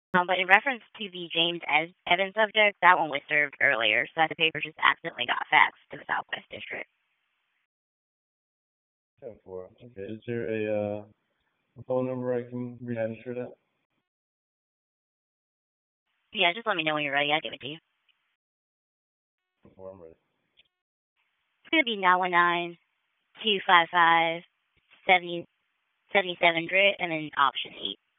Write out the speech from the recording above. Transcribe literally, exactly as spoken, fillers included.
Um, but in reference to the James Es- Evans subject, that one was served earlier, so that the paper just accidentally got faxed to the Southwest District. ten four. Okay. Is there a uh a phone number I can register that? Yeah, just let me know when you're ready. I'll give it to you. ten four. I'm ready. It's going to be nine one nine two five five seventy seventy seven grit and then option eight.